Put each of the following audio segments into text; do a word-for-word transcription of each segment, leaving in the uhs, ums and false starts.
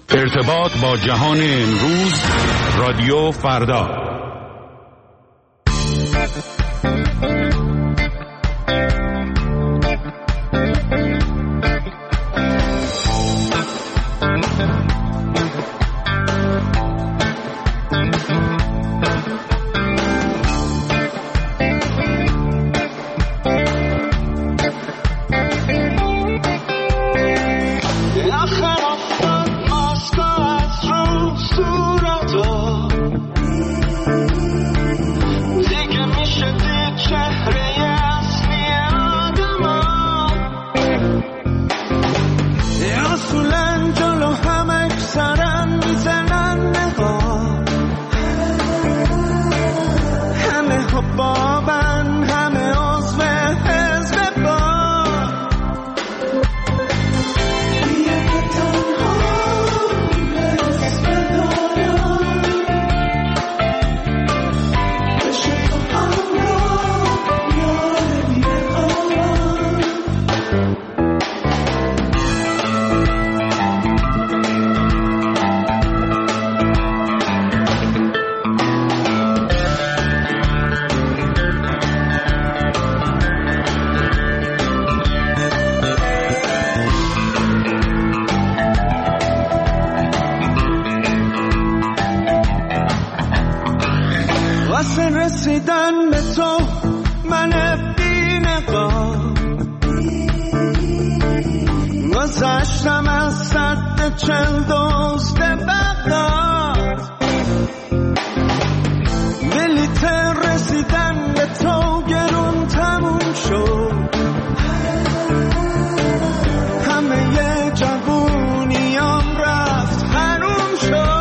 ارتباط با جهان امروز، رادیو فردا. رسیدن به تو من بی نقاب، گذشتم از سد چل دزد بغداد، بلیت رسیدن به تو گرون تموم شد، همه ی جوونیام رفت حروم شد.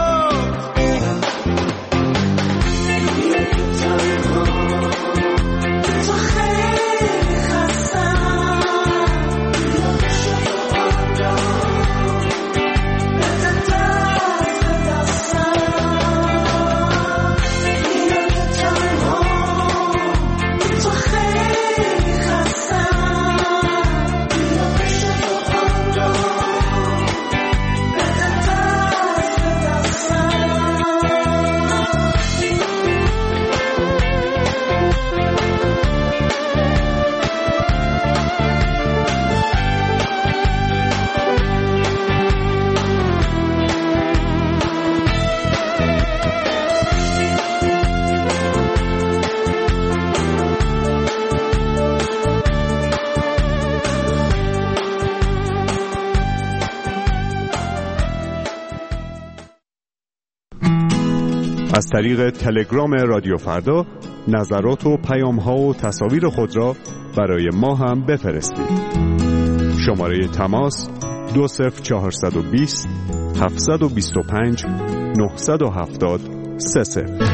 از طریق تلگرام رادیو فردا نظرات و پیام‌ها و تصاویر خود را برای ما هم بفرستید. شماره تماس دو صفر چهارصد و بیست هفتصد و بیست و پنج نهصد و هفتاد سه صفر.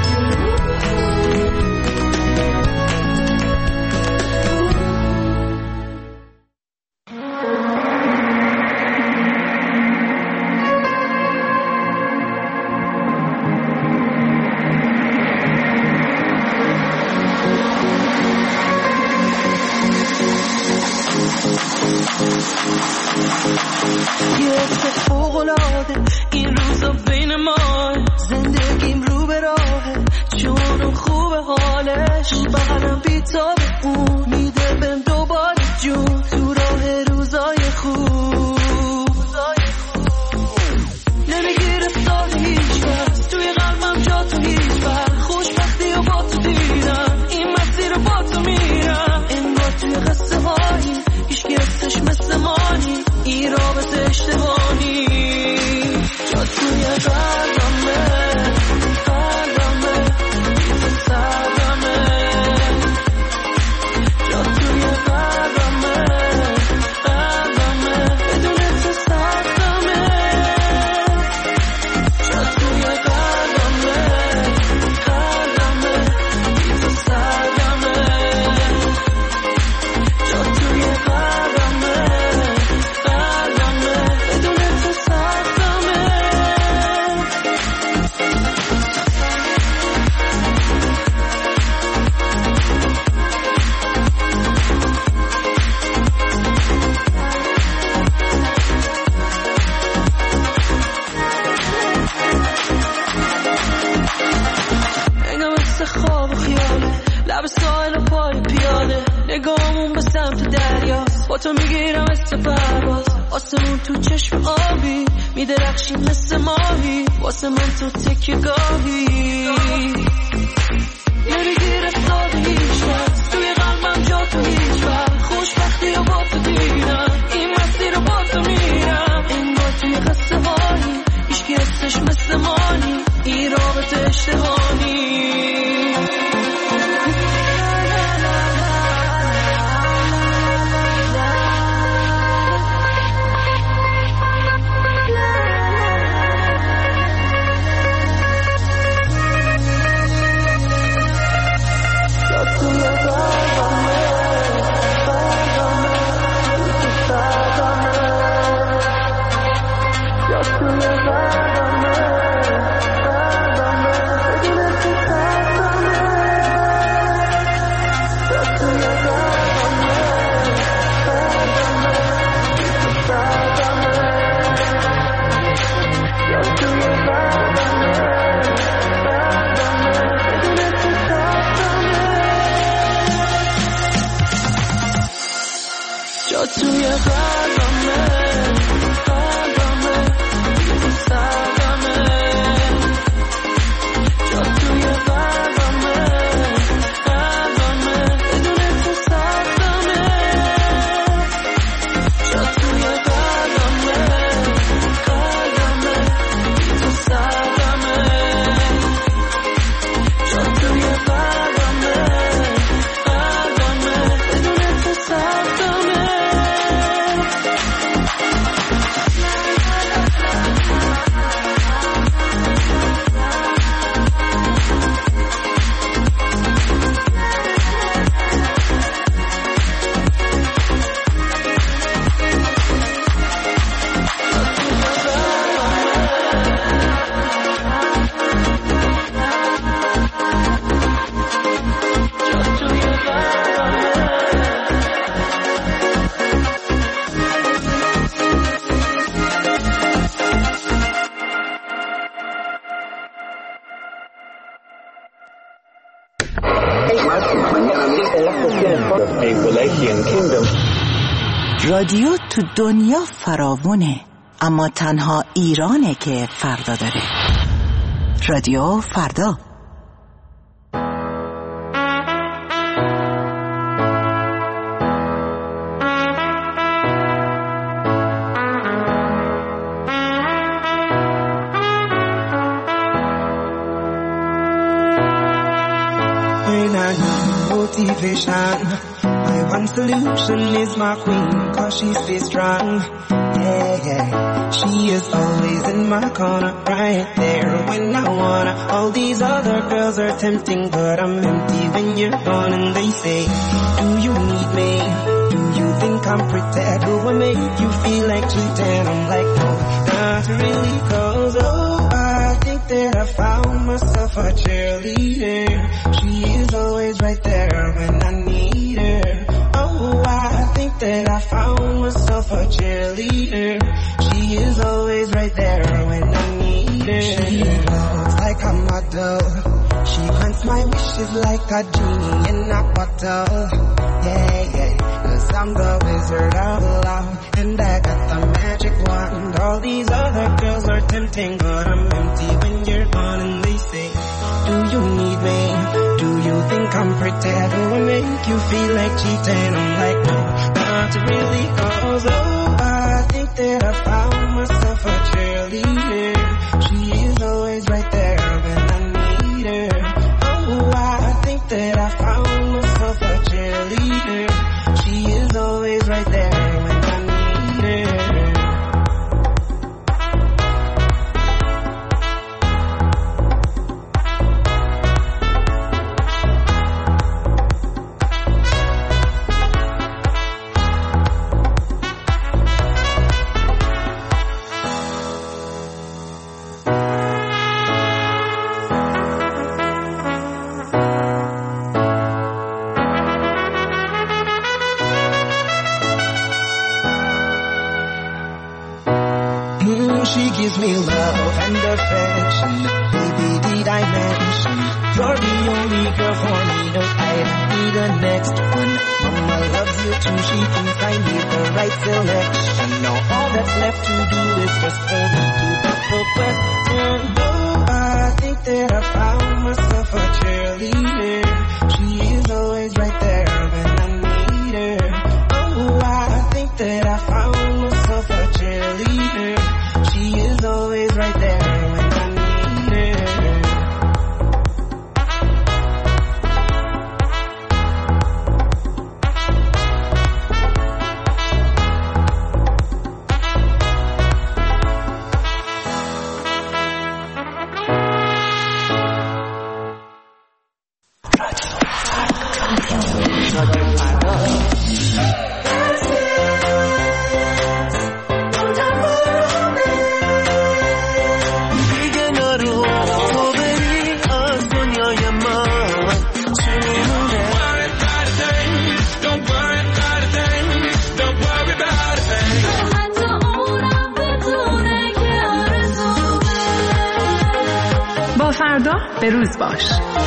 تو میگیرم مثل پرواز آسمون تو چشم آبی میدرخشی مثل ماهی واسه من تو تکیه گاهی نمیگیره ساده هیچ وقت توی قلبم جا تو هیچ وقت خوشبختی رو با تو دیدم این مسیر رو با تو میرم انگار توی قصه هایی هیچکی حسش مثل مانی این رابطه اشتهانی توی قلبمه قلبمه تو سرمه جا توی قلبمه قلبمه بدون تو سرمه جا توی قلبمه قلبمه تو سرمه جا توی قلبمه قلبمه بدون تو سرمه رادیو تو دنیا فراوونه اما تنها ایرانه که فردا داره. رادیو فردا. Motivation. My one solution is my queen, cause she stays strong. Yeah, yeah. She is always in my corner, right there when I wanna. All these other girls are tempting, but I'm empty when you're gone. And they say, do you need me? Do you think I'm pretty? Do I make you feel like cheating? I'm like, no, not really, cause oh, I think that I found myself a cheerleader. She is always right there when I need her. Oh, I think that I found myself a cheerleader. She is always right there when I need her. She looks like a model. She grants my wishes like a genie in a bottle. Yeah, yeah, cause I'm the wizard of love, and I got the magic wand. All these other girls are tempting, but I'm empty when you're gone. And they say, do you need me? Do you think I'm pretty? Do I make you feel like cheating? I'm like, no, not really, cause oh, I think that I found myself a cheerleader. She is always right there when I need her. Oh, I think that I found myself a cheerleader. She is always right there when I need her. she gives me love and affection. Baby, did I mention you're the only girl for me? No, I don't need a next one. Mama loves you too, she thinks I made the right selection. Now all that's left to do is just for me to ask the question. Oh, I think that I found myself a cheerleader. She is always right there when I need her. Oh, I think that I found myself a cheerleader. She is always right there when I need her. فردا به روز باش.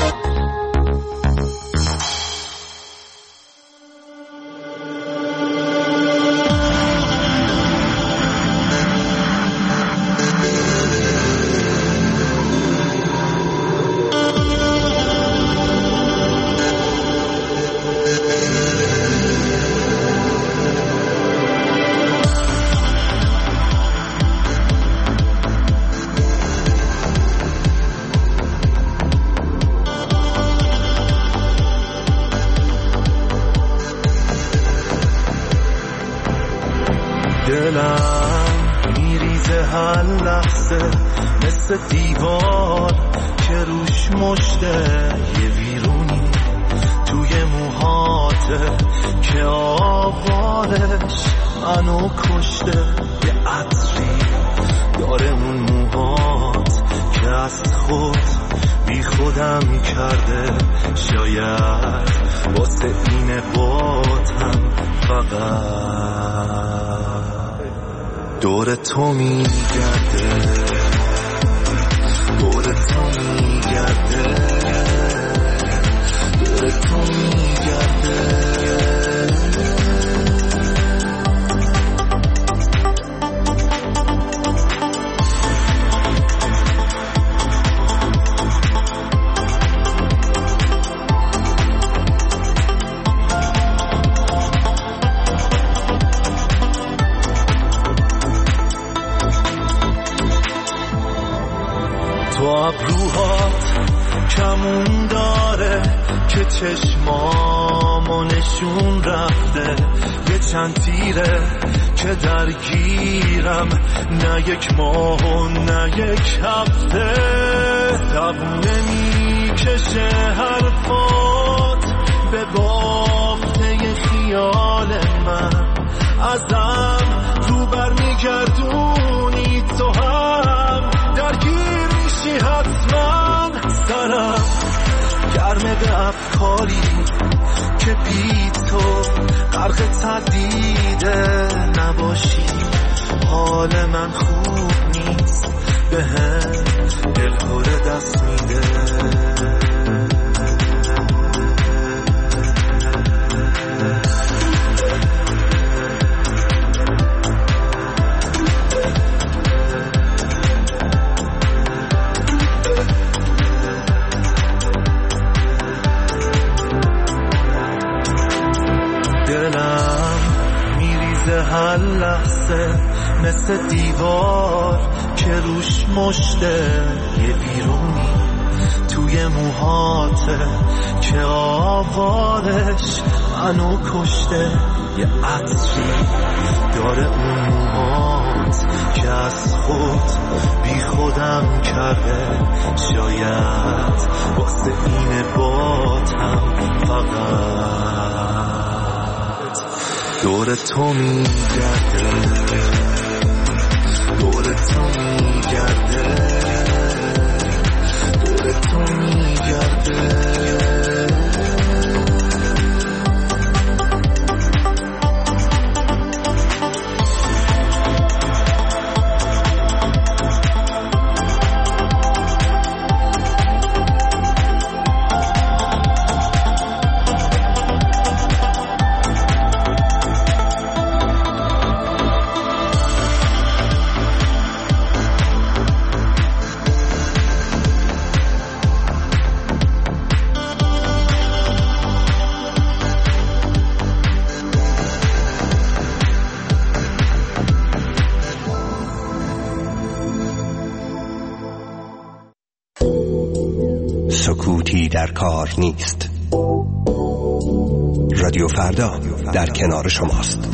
دلم میریزه هر لحظه مثل دیوار که روش مشته یه ویرونی توی موهاته که آوارش منو کشته. یه عطری داره اون موهات که از خود بی خودم کرده. شاید واسه اینه باتم فقط دور تو میگرده، دور تو میگرده، دور تو میگرده. تو ابروهات کمون داره که چشمامو نشون رفته. یه چند تیره که درگیرم، نه یک ماه و نه یک هفته. دوونه میکشه حرفات به بافته خیال من. ازم رو بر میگردونی تو هم درگیر میشی حتما. سرم گرمه افکاری که بی تو غرق تردیده. نباشی حال من خوب نیست، به هم دلهوره دست میده. هر لحظه مثل دیوار که روش مشته. یه بیرونی توی موهاته که آوارش منو کشته. یه عطری داره اون موهات که از خود بی خودم کرده. شاید واسه اینه باتم فقط دور تو میگرده، دور تو میگرده، دور تو میگرده. سکوتی در کار نیست. رادیو فردا در کنار شماست.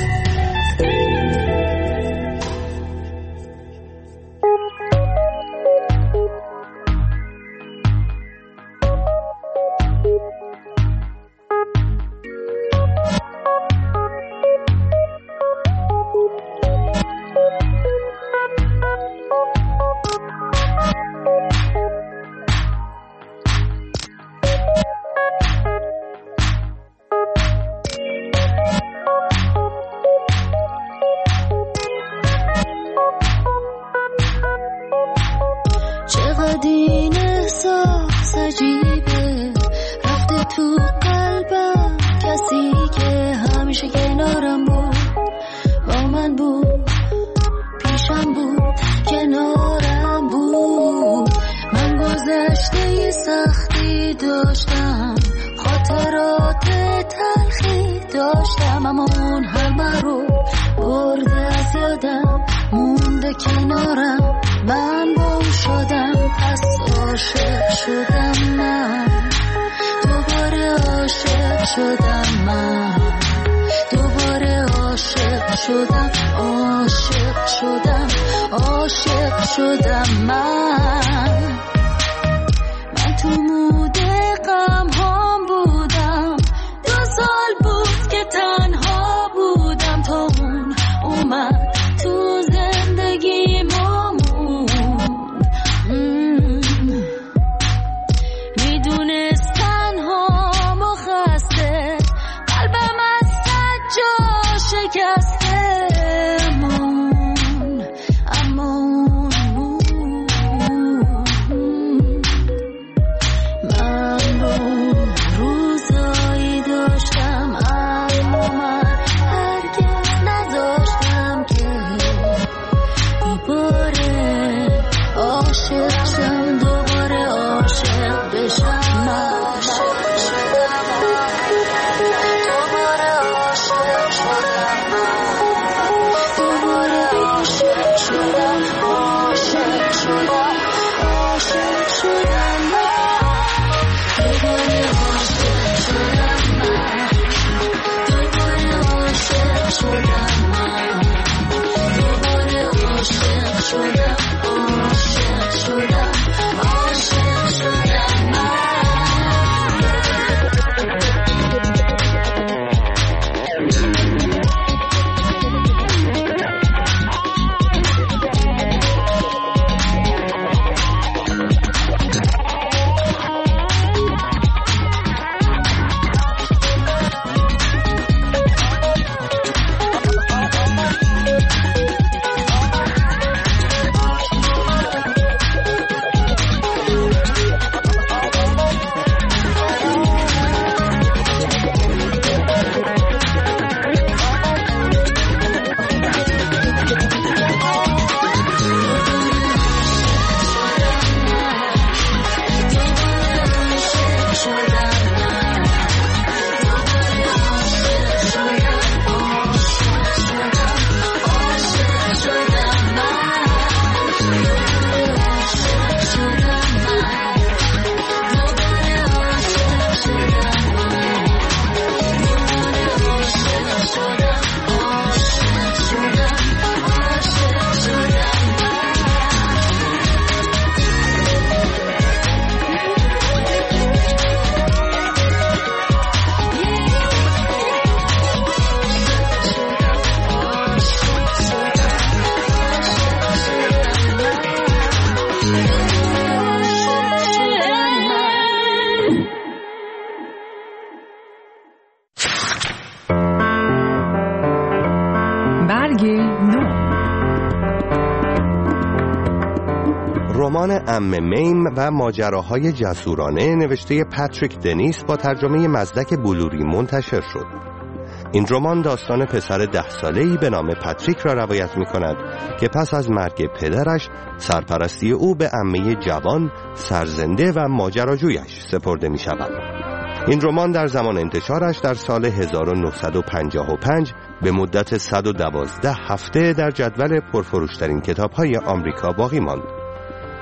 رمان عمه میم و ماجراهای جسورانه نوشته پاتریک دنیس با ترجمه مزدک بلوری منتشر شد. این رمان داستان پسر ده ساله‌ای به نام پاتریک را روایت می‌کند که پس از مرگ پدرش سرپرستی او به عمه جوان، سرزنده و ماجراجویش سپرده می‌شود. این رمان در زمان انتشارش در سال هزار و نهصد و پنجاه و پنج به مدت صد و دوازده هفته در جدول پرفروشترین کتاب‌های آمریکا باقی ماند.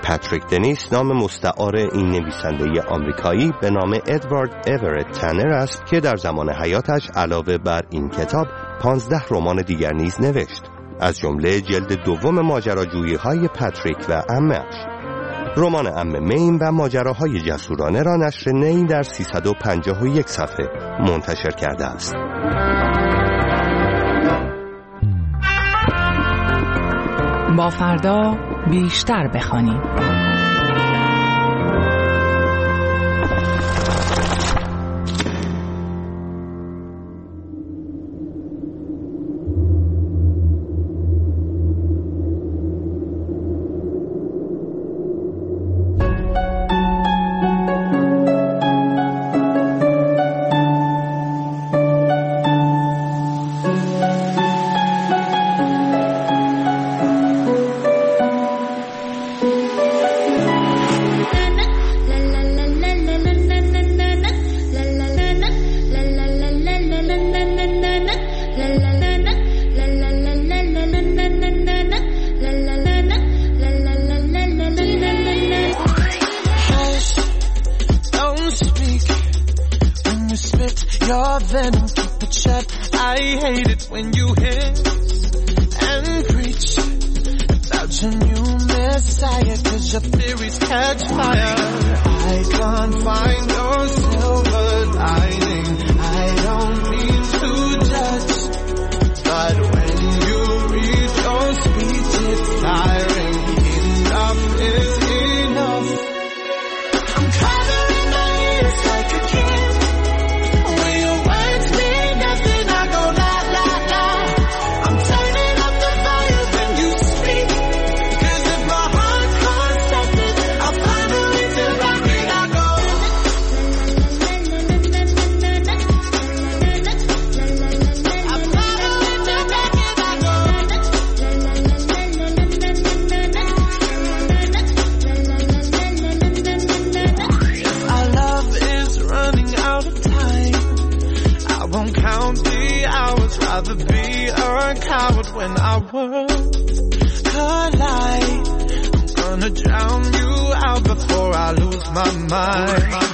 پاتریک دنیس نام مستعار این نویسنده آمریکایی به نام ادوارد اورت تنر است که در زمان حیاتش علاوه بر این کتاب پانزده رمان دیگر نیز نوشت، از جمله جلد دوم ماجراجویی‌های پاتریک و عمه‌اش. رمان عمه میم و ماجراهای جسورانه را نشر نی در سیصد و پنجاه و یک صفحه منتشر کرده است. با فردا بیشتر بخوانیم. Your venom, keep it shut. I hate it when you hiss and preach about your new messiah, 'cause your theories catch fire. I can't find your silver lining. I don't mean to judge, but when you read your speech, it's tiring. Enough is enough. I'm covering my ears like a kid. Rather be a coward when our worlds collide. I'm gonna drown you out before I lose my mind.